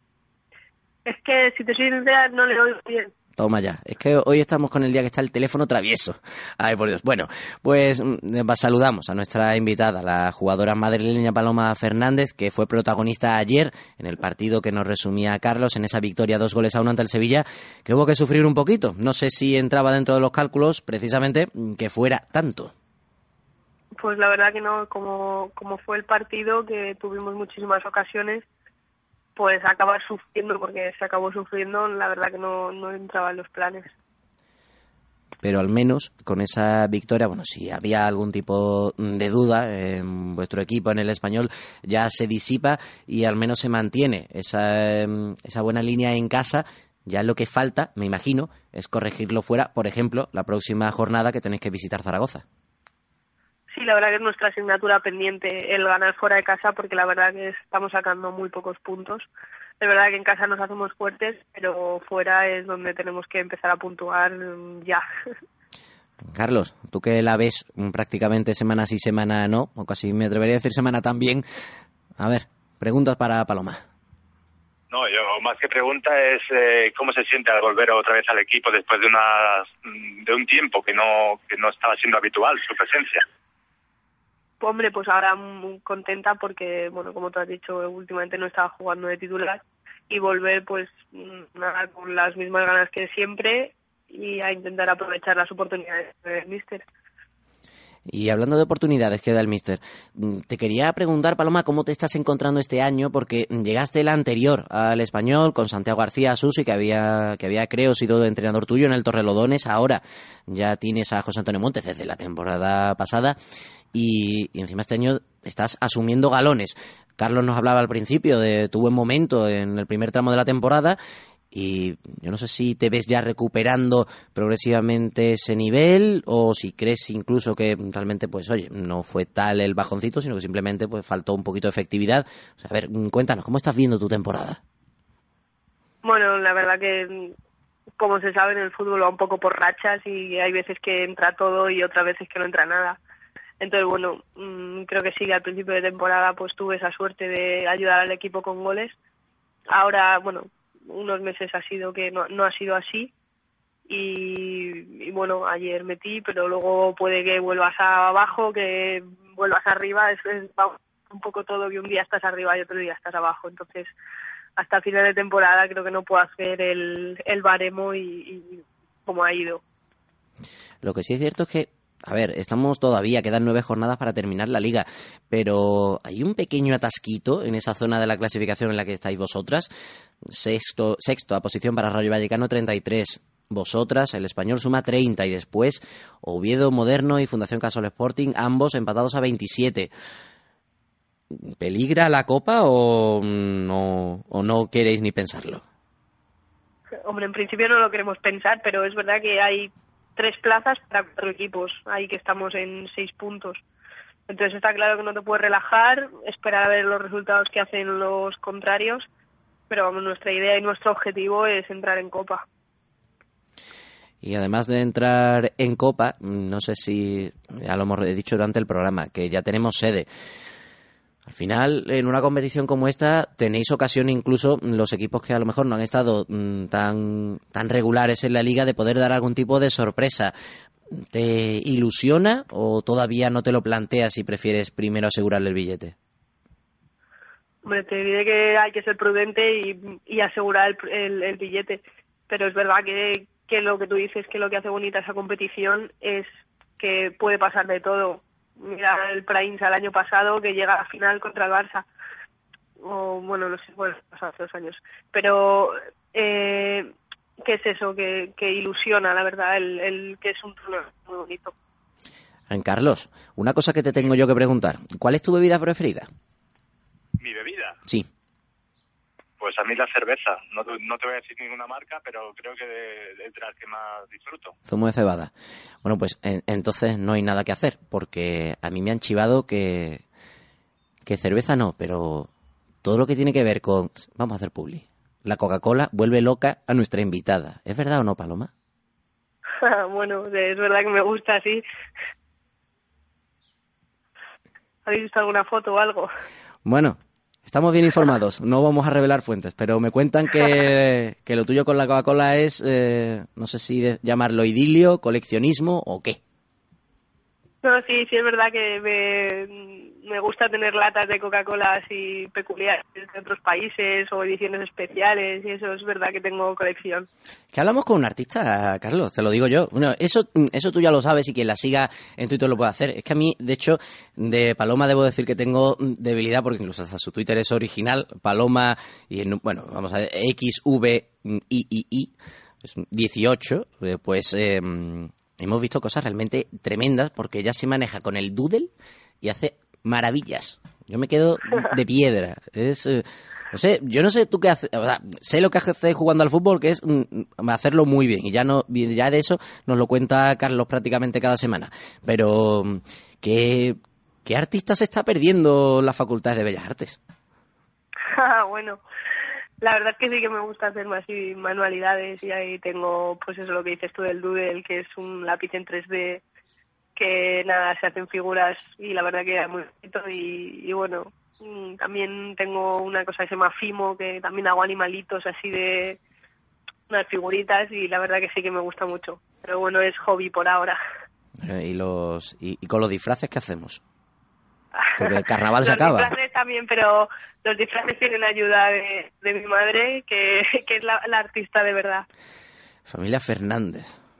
Es que, si te soy sincera, no le oigo bien. Toma ya, es que hoy estamos con el día que está el teléfono travieso. Ay, por Dios. Bueno, pues saludamos a nuestra invitada, la jugadora madrileña Paloma Fernández, que fue protagonista ayer en el partido que nos resumía Carlos, en esa victoria dos goles a uno ante el Sevilla, que hubo que sufrir un poquito. No sé si entraba dentro de los cálculos, precisamente, que fuera tanto. Pues la verdad que no, como, como fue el partido, que tuvimos muchísimas ocasiones, pues acabar sufriendo, porque se acabó sufriendo, la verdad que no, no entraba en los planes. Pero al menos con esa victoria, bueno, si había algún tipo de duda en vuestro equipo, en el Español, ya se disipa y al menos se mantiene esa, esa buena línea en casa. Ya lo que falta, me imagino, es corregirlo fuera, por ejemplo, la próxima jornada que tenéis que visitar Zaragoza. Sí, la verdad que es nuestra asignatura pendiente el ganar fuera de casa, porque la verdad que estamos sacando muy pocos puntos. De verdad que en casa nos hacemos fuertes, pero fuera es donde tenemos que empezar a puntuar ya. Carlos, tú que la ves prácticamente semana sí, semana no, o casi me atrevería a decir semana también. A ver, preguntas para Paloma. No, yo más que pregunta es eh, cómo se siente al volver otra vez al equipo después de una de un tiempo que no que no estaba siendo habitual su presencia. Hombre, pues ahora muy contenta porque, bueno, como tú has dicho, últimamente no estaba jugando de titular, y volver, pues nada, con las mismas ganas que siempre y a intentar aprovechar las oportunidades del míster. Y hablando de oportunidades que da el míster, te quería preguntar, Paloma, ¿cómo te estás encontrando este año? Porque llegaste el anterior al Español con Santiago García Susi, que había, que había creo, sido entrenador tuyo en el Torrelodones. Ahora ya tienes a José Antonio Montes desde la temporada pasada y, y encima este año estás asumiendo galones. Carlos nos hablaba al principio de tu buen momento en el primer tramo de la temporada. Y yo no sé si te ves ya recuperando progresivamente ese nivel o si crees incluso que realmente, pues oye, no fue tal el bajoncito, sino que simplemente pues faltó un poquito de efectividad. O sea, a ver, cuéntanos, ¿cómo estás viendo tu temporada? Bueno, la verdad que, como se sabe, en el fútbol va un poco por rachas y hay veces que entra todo y otras veces que no entra nada. Entonces, bueno, creo que sí, al principio de temporada pues tuve esa suerte de ayudar al equipo con goles. Ahora, bueno, unos meses ha sido que no, no ha sido así y, y bueno, ayer metí, pero luego puede que vuelvas abajo, que vuelvas arriba, es, es un poco todo, que un día estás arriba y otro día estás abajo, entonces hasta final de temporada creo que no puedo hacer el, el baremo y, y cómo ha ido. Lo que sí es cierto es que, a ver, estamos todavía, quedan nueve jornadas para terminar la liga, pero hay un pequeño atasquito en esa zona de la clasificación en la que estáis vosotras. Sexto, sexto a posición para Rayo Vallecano, treinta y tres. Vosotras, el Español suma treinta y después Oviedo Moderno y Fundación Casol Sporting, ambos empatados a veintisiete. ¿Peligra la Copa o no, o no queréis ni pensarlo? Hombre, en principio no lo queremos pensar, pero es verdad que hay tres plazas para cuatro equipos, ahí que estamos en seis puntos. Entonces está claro que no te puedes relajar, esperar a ver los resultados que hacen los contrarios, pero vamos, nuestra idea y nuestro objetivo es entrar en Copa. Y además de entrar en Copa, no sé si ya lo hemos dicho durante el programa, que ya tenemos sede. Al final, en una competición como esta, tenéis ocasión incluso los equipos que a lo mejor no han estado mmm, tan, tan regulares en la liga de poder dar algún tipo de sorpresa. ¿Te ilusiona o todavía no te lo planteas y prefieres primero asegurarle el billete? Hombre, te diré que hay que ser prudente y, y asegurar el, el, el billete, pero es verdad que, que lo que tú dices, que lo que hace bonita esa competición es que puede pasar de todo. Mira el Prainsa el año pasado, que llega a la final contra el Barça, o bueno, no sé, bueno, hace dos años, pero eh, ¿qué es eso? Que, que ilusiona, la verdad, el, el que es un torneo muy bonito. Carlos, una cosa que te tengo yo que preguntar, ¿cuál es tu bebida preferida? ¿Mi bebida? Sí. Pues a mí la cerveza. No, no te voy a decir ninguna marca, pero creo que de, de, de las que más disfruto. Zumo de cebada. Bueno, pues en, entonces no hay nada que hacer, porque a mí me han chivado que, que cerveza no, pero todo lo que tiene que ver con... Vamos a hacer publi. La Coca-Cola vuelve loca a nuestra invitada. ¿Es verdad o no, Paloma? Bueno, es verdad que me gusta, sí. ¿Habéis visto alguna foto o algo? Bueno... Estamos bien informados, no vamos a revelar fuentes, pero me cuentan que, que lo tuyo con la Coca-Cola es, eh, no sé si de llamarlo idilio, coleccionismo o qué. No, sí, sí es verdad que me, me gusta tener latas de Coca-Cola así peculiares de otros países o ediciones especiales y eso es verdad que tengo colección. Que hablamos con un artista, Carlos, te lo digo yo. Bueno, eso, eso tú ya lo sabes y quien la siga en Twitter lo puede hacer. Es que a mí, de hecho, de Paloma debo decir que tengo debilidad porque incluso hasta su Twitter es original, Paloma, y en, bueno, vamos a ver, X V I I I, dieciocho, pues... Eh, hemos visto cosas realmente tremendas porque ella se maneja con el doodle y hace maravillas. Yo me quedo de piedra. Es, eh, no sé, yo no sé tú qué haces. O sea, sé lo que haces jugando al fútbol, que es mm, hacerlo muy bien. Y ya no, ya de eso nos lo cuenta Carlos prácticamente cada semana. Pero, ¿qué, qué artista se está perdiendo la Facultad de Bellas Artes? Bueno... La verdad es que sí que me gusta hacer más y manualidades y ahí tengo, pues eso lo que dices tú del doodle, que es un lápiz en tres D que nada, se hacen figuras y la verdad que es muy bonito y, y bueno, también tengo una cosa que se llama Fimo, que también hago animalitos así de unas figuritas y la verdad que sí que me gusta mucho, pero bueno, es hobby por ahora. ¿Y los y, y con los disfraces qué hacemos? Porque el carnaval se acaba. Los disfraces también, pero los disfraces tienen ayuda de, de mi madre, que, que es la, la artista de verdad. Familia Fernández.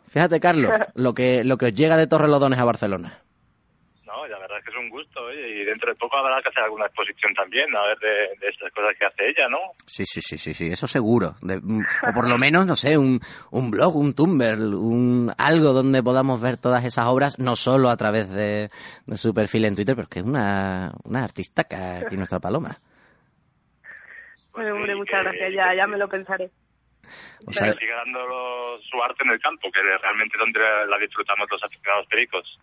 Fíjate, Carlos, lo que lo que os llega de Torrelodones a Barcelona. No, la verdad es que es un gusto, oye, y dentro de poco habrá que hacer alguna exposición también, a ver de, de estas cosas que hace ella, ¿no? Sí, sí, sí, sí, sí, eso seguro. De, o por lo menos, no sé, un, un blog, un Tumblr, un algo donde podamos ver todas esas obras, no solo a través de, de su perfil en Twitter, pero que es una, una artistaca aquí nuestra Paloma. Bueno, hombre, muchas gracias, ya, ya me lo pensaré. O sea, que siga dando su arte en el campo, que realmente es donde la disfrutamos los aficionados pericos.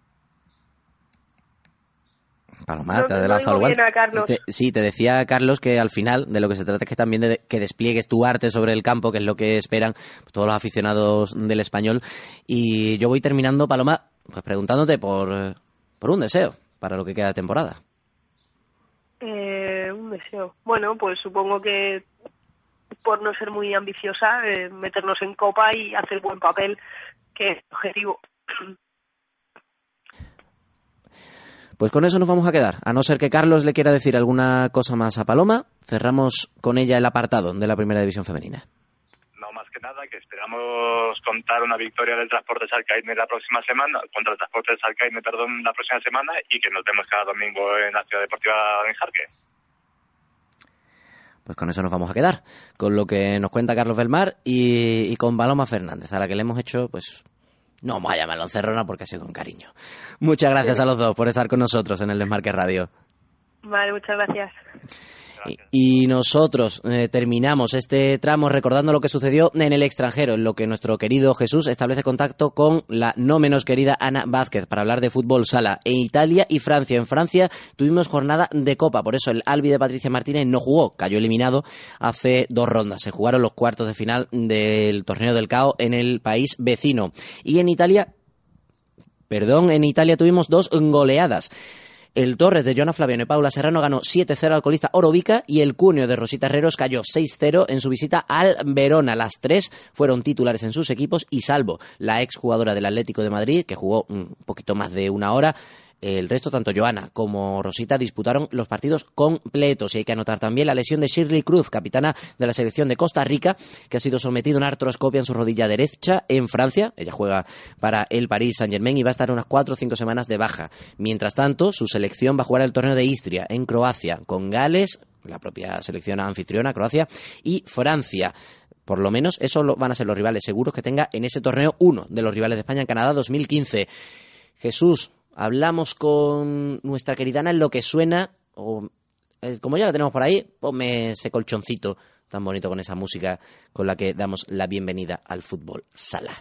Paloma, No, te no adelanto oigo algo. bien a Carlos. Te- sí, te decía Carlos que al final de lo que se trata es que también de, que despliegues tu arte sobre el campo, que es lo que esperan todos los aficionados del Español. Y yo voy terminando, Paloma, pues preguntándote por, eh, por un deseo para lo que queda de temporada. Eh, un deseo. Bueno, pues supongo que por no ser muy ambiciosa, eh, meternos en Copa y hacer buen papel, que es el objetivo. Pues con eso nos vamos a quedar. A no ser que Carlos le quiera decir alguna cosa más a Paloma, cerramos con ella el apartado de la Primera División Femenina. No más que nada, que esperamos contar una victoria del Transporte Salcaine la próxima semana, contra el Transporte Salcaine, perdón, la próxima semana, y que nos vemos cada domingo en la Ciudad Deportiva de Jarque. Pues con eso nos vamos a quedar, con lo que nos cuenta Carlos Belmar y, y con Paloma Fernández, a la que le hemos hecho, pues, no vamos a llamarlo encerrona porque ha sido con cariño. Muchas gracias a los dos por estar con nosotros en el Desmarque Radio. Vale, muchas gracias. Y, y nosotros eh, terminamos este tramo recordando lo que sucedió en el extranjero, en lo que nuestro querido Jesús establece contacto con la no menos querida Ana Vázquez para hablar de fútbol sala. En Italia y Francia. En Francia tuvimos jornada de Copa, por eso el Albi de Patricia Martínez no jugó, cayó eliminado hace dos rondas. Se jugaron los cuartos de final del Torneo del C A O en el país vecino. Y en Italia, perdón, en Italia tuvimos dos goleadas. El Torres de Joana Flaviano y Paula Serrano ganó siete cero al colista Orobica y el Cuneo de Rosita Herreros cayó seis cero en su visita al Verona. Las tres fueron titulares en sus equipos y salvo la exjugadora del Atlético de Madrid, que jugó un poquito más de una hora, el resto, tanto Joana como Rosita, disputaron los partidos completos. Y hay que anotar también la lesión de Shirley Cruz, capitana de la selección de Costa Rica, que ha sido sometida a una artroscopia en su rodilla derecha en Francia. Ella juega para el Paris Saint-Germain y va a estar unas cuatro o cinco semanas de baja. Mientras tanto, su selección va a jugar el torneo de Istria en Croacia, con Gales, la propia selección anfitriona, Croacia, y Francia. Por lo menos, esos van a ser los rivales seguros que tenga en ese torneo uno de los rivales de España en Canadá dos mil quince. Jesús, hablamos con nuestra querida Ana en lo que suena, o eh, como ya la tenemos por ahí, ponme ese colchoncito tan bonito con esa música con la que damos la bienvenida al fútbol sala.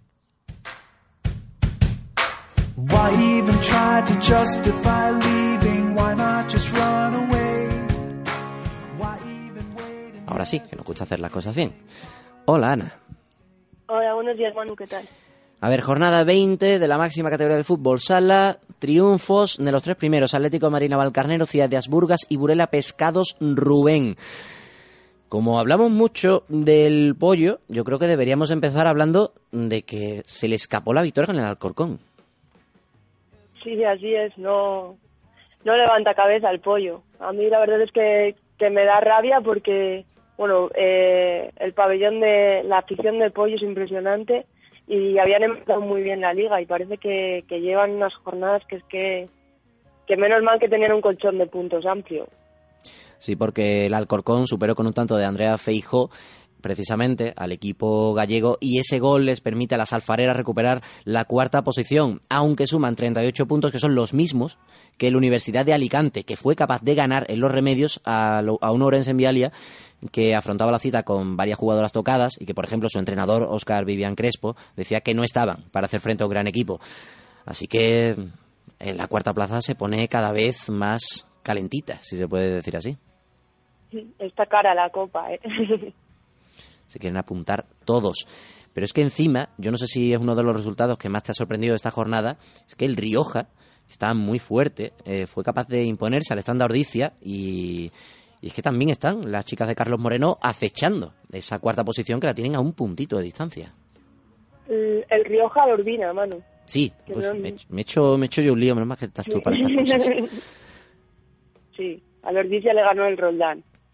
Why even try to justify leaving? Why not just run away? Why even wait and... Ahora sí, que nos gusta hacer las cosas bien. Hola, Ana. Hola, buenos días, Manu, ¿qué tal? A ver, jornada veinte de la máxima categoría del fútbol sala, triunfos de los tres primeros, Atlético de Madrid Navalcarnero, Ciudad de Asburgas y Burela Pescados Rubén. Como hablamos mucho del Pollo, yo creo que deberíamos empezar hablando de que se le escapó la victoria con el Alcorcón. Sí, así es, no, no levanta cabeza el Pollo. A mí la verdad es que, que me da rabia porque, bueno, eh, el pabellón de la afición del Pollo es impresionante. Y habían empezado muy bien la liga y parece que, que llevan unas jornadas que es que, que menos mal que tenían un colchón de puntos amplio. Sí, porque el Alcorcón superó con un tanto de Andrea Feijó precisamente al equipo gallego y ese gol les permite a las alfareras recuperar la cuarta posición, aunque suman treinta y ocho puntos que son los mismos que la Universidad de Alicante, que fue capaz de ganar en los remedios a, lo, a un Ourense en Vialia que afrontaba la cita con varias jugadoras tocadas y que, por ejemplo, su entrenador, Óscar Vivian Crespo, decía que no estaban para hacer frente a un gran equipo. Así que en la cuarta plaza se pone cada vez más calentita, si se puede decir así. Está cara la copa, ¿eh? Se quieren apuntar todos. Pero es que encima, yo no sé si es uno de los resultados que más te ha sorprendido de esta jornada, es que el Rioja, que está muy fuerte, eh, fue capaz de imponerse al Standa Ordizia y... Y es que también están las chicas de Carlos Moreno acechando esa cuarta posición que la tienen a un puntito de distancia. El, el Rioja de Urbina, Manu. Sí, Que pues no... me, me, echo, me echo yo un lío, menos mal que estás tú para estas cosas. Sí, a Ordicia le ganó el Roldán.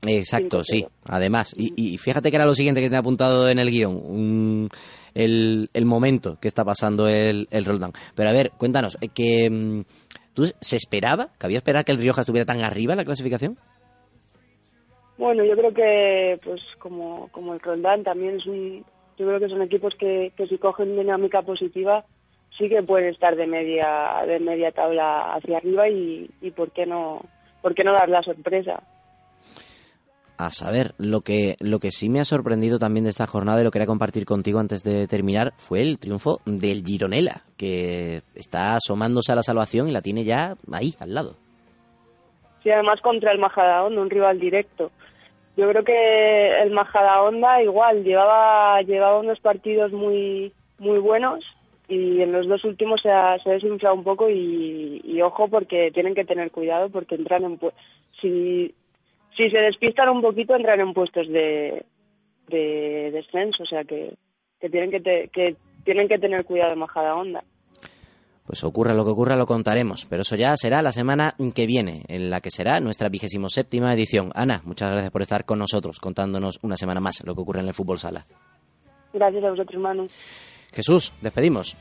Exacto, sí, además. Y, y fíjate que era lo siguiente que tenía apuntado en el guión, un, el, el momento que está pasando el, el Roldán. Pero a ver, cuéntanos, que ¿tú se esperaba, cabía esperar que el Rioja estuviera tan arriba en la clasificación? Bueno, yo creo que, pues como, como el Roldán también es un... Yo creo que son equipos que, que si cogen dinámica positiva sí que pueden estar de media de media tabla hacia arriba y, y por qué no por qué no dar la sorpresa. A saber, lo que lo que sí me ha sorprendido también de esta jornada y lo quería compartir contigo antes de terminar fue el triunfo del Gironella, que está asomándose a la salvación y la tiene ya ahí, al lado. Sí, además contra el Majadahonda, un rival directo. Yo creo que el Majadahonda igual llevaba llevaba unos partidos muy muy buenos y en los dos últimos se ha, se ha desinflado un poco y, y ojo porque tienen que tener cuidado porque entran en si si se despistan un poquito entran en puestos de de descenso, o sea que que tienen que te, que tienen que tener cuidado en Majadahonda. Pues ocurra lo que ocurra, lo contaremos, pero eso ya será la semana que viene, en la que será nuestra vigésimo séptima edición. Ana, muchas gracias por estar con nosotros, contándonos una semana más lo que ocurre en el fútbol sala. Gracias a vosotros, Manu. Jesús, despedimos.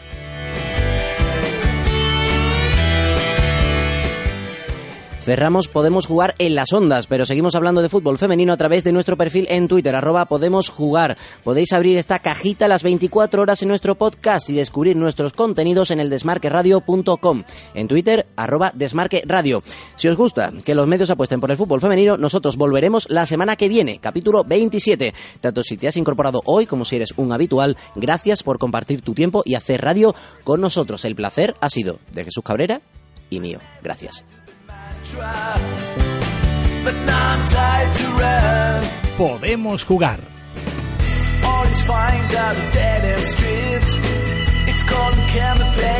Cerramos Podemos Jugar en las ondas, pero seguimos hablando de fútbol femenino a través de nuestro perfil en Twitter, arroba Podemos Jugar. Podéis abrir esta cajita las veinticuatro horas en nuestro podcast y descubrir nuestros contenidos en el desmarque radio punto com. En Twitter, arroba Desmarque Radio. Si os gusta que los medios apuesten por el fútbol femenino, nosotros volveremos la semana que viene, capítulo veintisiete. Tanto si te has incorporado hoy como si eres un habitual, gracias por compartir tu tiempo y hacer radio con nosotros. El placer ha sido de Jesús Cabrera y mío. Gracias. Podemos Jugar. Always find out a dead end street. It's called camouflage.